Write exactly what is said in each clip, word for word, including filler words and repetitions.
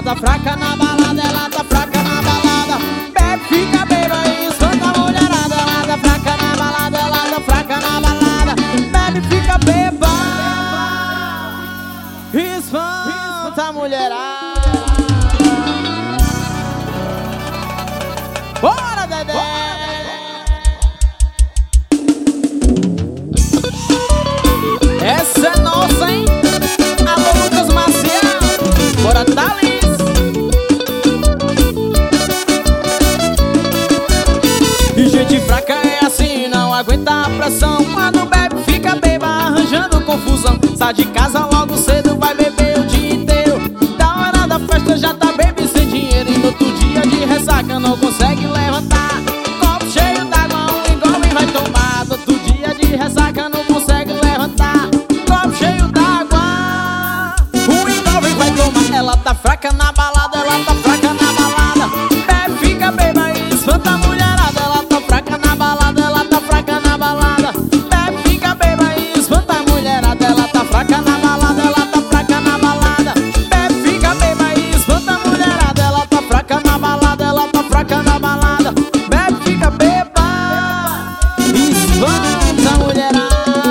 tá fraca na balada, ela tá fraca na balada. Bebe, fica beba e espanta a mulherada. Ela tá fraca na balada, ela tá fraca na balada. Bebe, fica beba e espanta a mulherada. Bora, Dedé! Essa é nossa, hein? Alô, Lucas Marcial, bora, Thales. E gente fraca é assim, não aguenta a pressão. Quando bebe, fica beba, arranjando confusão. Sai de casa logo cedo, vai beber o dia inteiro. Da hora da festa já tá bebe sem dinheiro. E no outro dia de ressaca não consegue levantar. Copo cheio d'água, um engole e vai tomar. No outro dia de ressaca não consegue levantar. Copo cheio d'água, um engole e vai tomar. Ela tá fraca na balada, ela tá fraca na balada. Bebe, fica beba e espanta a mulherada. Ela tá fraca na balada, ela tá fraca na balada. Bebe, fica beba e espanta a mulherada. Ela tá fraca na balada, ela tá fraca na balada. Bebe, fica beba e espanta a mulherada. Ela tá fraca na balada, ela tá fraca na balada. Bebe, fica beba e espanta a mulherada.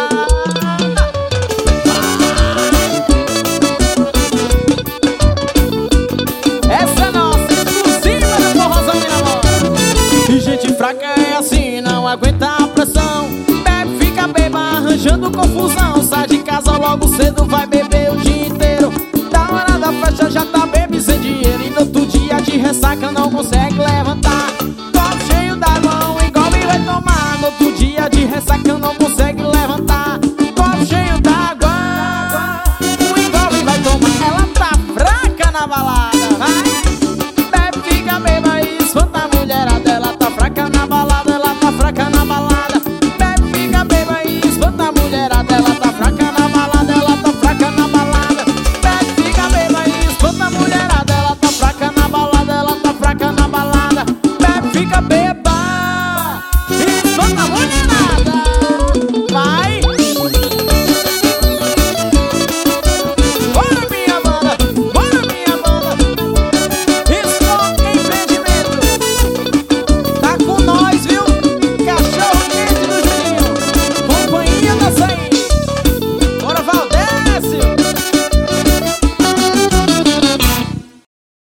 Essa é nossa, exclusiva do Forrozão e Namora. E gente fraca é assim, não aguenta a pressão. Bebe, fica beba, arranjando confusão. Sai de casa logo cedo, vai beber o dia inteiro. Da hora da festa já tá bebe sem dinheiro. E no outro dia de ressaca não consegue levantar. Copo cheio d'água, um engole e vai tomar. No outro dia de ressaca não consegue levantar. Copo cheio d'água, um engole e vai tomar. Ela tá fraca na balada, vai. Bebe, fica beba e espanta a mulherada. Ela tá fraca na balada, ela tá fraca na balada. Bebe, fica beba e espanta a mulherada. Ela tá